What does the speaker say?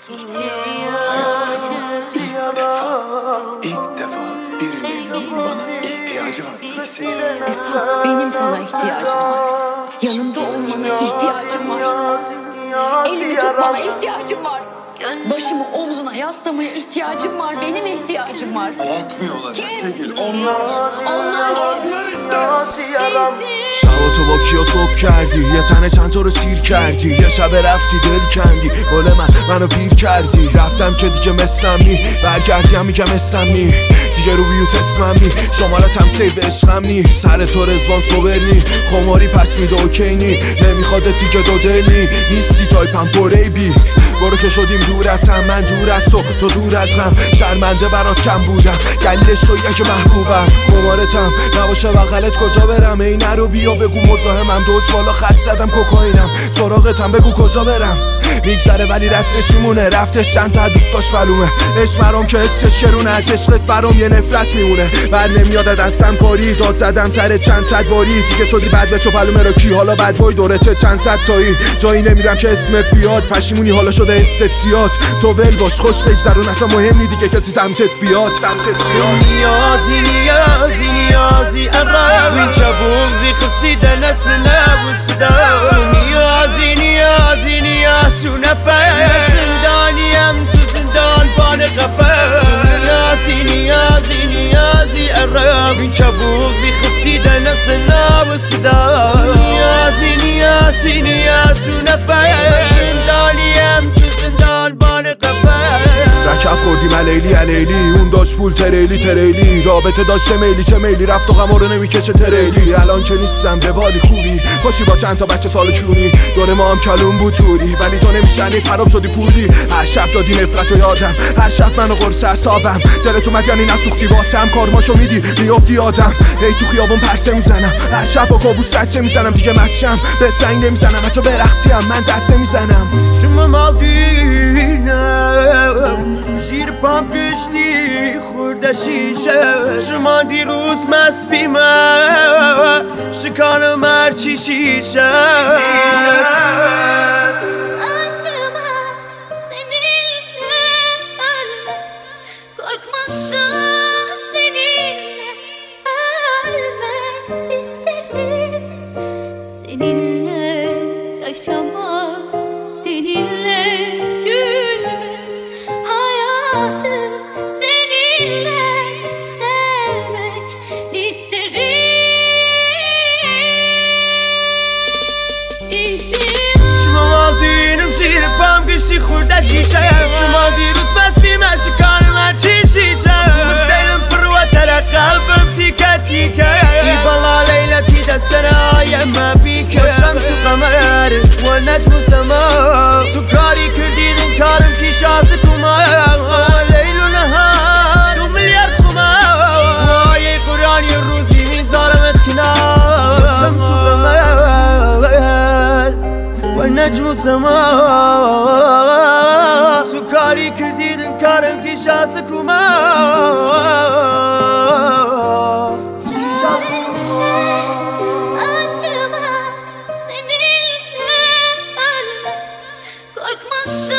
İlk defa birinin bana ihtiyacı var. Esas benim sana ihtiyacım var. Yanımda olmana ihtiyacım var. Elimi tutmana ihtiyacım var. Başımı omzuna yaslamaya ihtiyacım var. Benim ihtiyacım var. Bırakmıyorlar sevgili. Onlar شبا تو با کیا صبح کردی یه تنه چند تا رو سیر کردی یه شب رفتی دل کندی گل منو پیر کردی رفتم که دیگه مثلم نی برگردی هم میگم اسمم نی دیگه رو بیوت اسمم نی شمالتم سیو عشقم نی سر تو رزوان صبر نی خماری پس میده اوکی نی نمیخواد دیگه دو دل نی نیستی تایپم پره بی برو که شدیم دور از هم من دور از تو دور از غم شرمنده برات کم بودم گلیلش تو که محبوبم خمارتم نباشه بغلت کجا برم ای نرو بیا بگو مزاحمم دوز بالا خط زدم کوکائینم سراغتم بگو کجا برم میگذره ولی رفتش میمونه رفتش چند تا دوستاش معلومه عشق مرام که حسش کرونه از عشقت برام یه نفرت میمونه بر نمیاد دستم کاری داد زدم سر چند صد باری دیگه شدی بد بچو پلومه رو کی حالا بد بای دورته چند صد تایی جایی نمیرم که اسمت بیاد پشیمونی حالا شده استیات تو ول باش خوش بگذرون اصلا مهم نی دیگه کسی سمتت بیاد تو نیازی الراوین چبوغزی خستی دنسنا وسدا تو نیازی شو نفر زندانیم تو زندان بان غفر تو نیازی الراوین چبوغزی خستی دنسنا وسدا تو نیازی شو نفر زندانیم تو زندان بان غفر رکب خوردیم علیلی اون داشت پول تریلی رابطه داشته میلی چه میلی رفت و غما رو نمیکشه تریلی الان که نیستم روالی خوبی خوشی با چند تا بچه سال چونی دور ما هم کلون بود توری ولی تو نمیشنی خراب شدی پولی هر شب دادی نفرت و یادم هر شب منو قرص اعصابم دلت اومد یعنی نسوختی واسم کارماشو میدی میافتی آدم هی تو خیابون پرسه میزنم هر شب با کابوس سچه میزنم دیگه مشم بهت زنگ نمیزنم حتی برقصیم من دست نمیزنم شما مالدینم زیر پام کشتی خورده شیشه شما دیروز مست بیمه شکانم هرچی شیشه خورده شیشه شما دیروز بس بیمه شکانم هرچی شیشه مش دیلم پروتر قلبم تیکه ای بالا لیلتی دسترایم بیکه و شمس و قمر و نجم و سما تو کاری کردیدن کارم کی شازک و ما لیل و نهار 2 میلیارد خمار وای قرآنی روزی میذارمت کنار شمس و قمر و نجم و سما تو کاری کردیدن کارم کی شازک و ما Aşkıma seninle ölmek korkmazsın